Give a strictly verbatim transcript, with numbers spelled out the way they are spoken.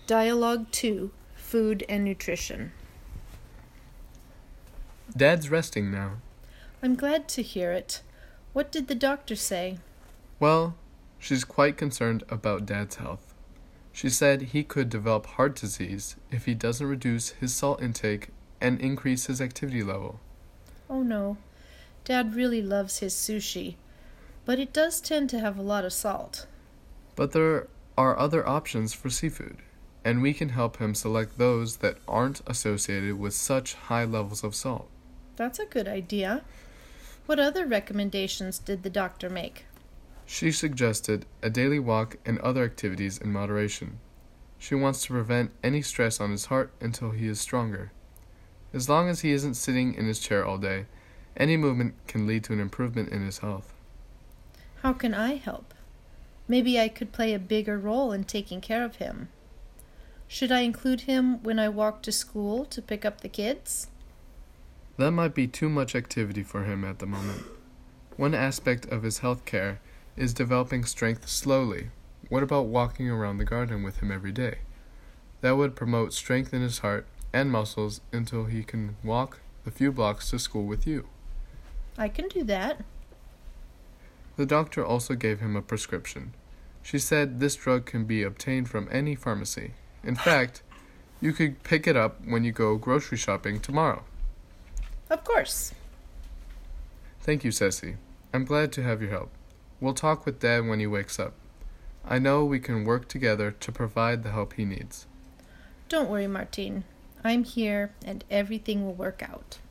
Dialogue two, Food and Nutrition. Dad's resting now. I'm glad to hear it. What did the doctor say? Well, she's quite concerned about Dad's health. She said he could develop heart disease if he doesn't reduce his salt intake and increase his activity level. Oh no, Dad really loves his sushi, but it does tend to have a lot of salt. But there are other options for seafood, and we can help him select those that aren't associated with such high levels of salt. That's a good idea. What other recommendations did the doctor make? She suggested a daily walk and other activities in moderation. She wants to prevent any stress on his heart until he is stronger. As long as he isn't sitting in his chair all day, any movement can lead to an improvement in his health. How can I help? Maybe I could play a bigger role in taking care of him. Should I include him when I walk to school to pick up the kids? That might be too much activity for him at the moment. One aspect of his health care is developing strength slowly. What about walking around the garden with him every day? That would promote strength in his heart and muscles until he can walk the few blocks to school with you. I can do that. The doctor also gave him a prescription. She said this drug can be obtained from any pharmacy. In fact, you could pick it up when you go grocery shopping tomorrow. Of course. Thank you, Ceci. I'm glad to have your help. We'll talk with Dad when he wakes up. I know we can work together to provide the help he needs. Don't worry, Martine. I'm here and everything will work out.